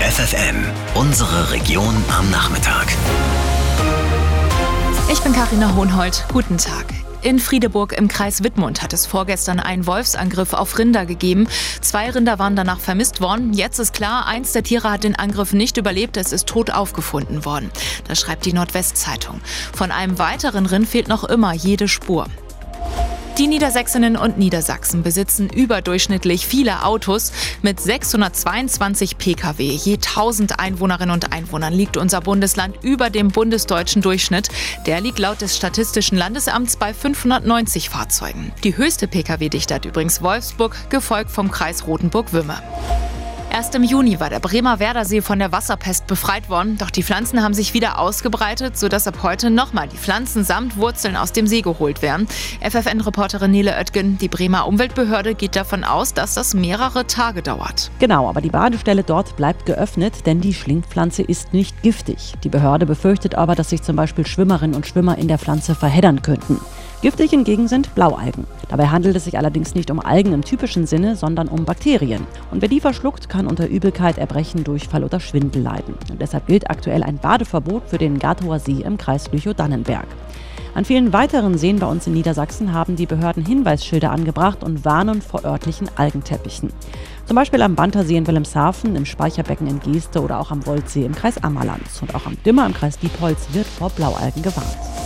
FFN, unsere Region am Nachmittag. Ich bin Carina Hohnhold. Guten Tag. In Friedeburg im Kreis Wittmund hat es vorgestern einen Wolfsangriff auf Rinder gegeben. 2 Rinder waren danach vermisst worden. Jetzt ist klar, eins der Tiere hat den Angriff nicht überlebt. Es ist tot aufgefunden worden. Das schreibt die Nordwestzeitung. Von einem weiteren Rind fehlt noch immer jede Spur. Die Niedersächsinnen und Niedersachsen besitzen überdurchschnittlich viele Autos. Mit 622 Pkw je 1000 Einwohnerinnen und Einwohnern liegt unser Bundesland über dem bundesdeutschen Durchschnitt. Der liegt laut des Statistischen Landesamts bei 590 Fahrzeugen. Die höchste Pkw-Dichte hat übrigens Wolfsburg, gefolgt vom Kreis Rothenburg-Wümme. Erst im Juni war der Bremer Werdersee von der Wasserpest befreit worden. Doch die Pflanzen haben sich wieder ausgebreitet, sodass ab heute nochmal die Pflanzen samt Wurzeln aus dem See geholt werden. FFN-Reporterin Nele Oettgen, die Bremer Umweltbehörde geht davon aus, dass das mehrere Tage dauert. Genau, aber die Badestelle dort bleibt geöffnet, denn die Schlingpflanze ist nicht giftig. Die Behörde befürchtet aber, dass sich zum Beispiel Schwimmerinnen und Schwimmer in der Pflanze verheddern könnten. Giftig hingegen sind Blaualgen. Dabei handelt es sich allerdings nicht um Algen im typischen Sinne, sondern um Bakterien. Und wer die verschluckt, kann unter Übelkeit, Erbrechen, Durchfall oder Schwindel leiden. Und deshalb gilt aktuell ein Badeverbot für den Gatower See im Kreis Lüchow-Dannenberg. An vielen weiteren Seen bei uns in Niedersachsen haben die Behörden Hinweisschilder angebracht und warnen vor örtlichen Algenteppichen. Zum Beispiel am Bantersee in Wilhelmshaven, im Speicherbecken in Geeste oder auch am Woldsee im Kreis Ammerland. Und auch am Dimmer im Kreis Diepholz wird vor Blaualgen gewarnt.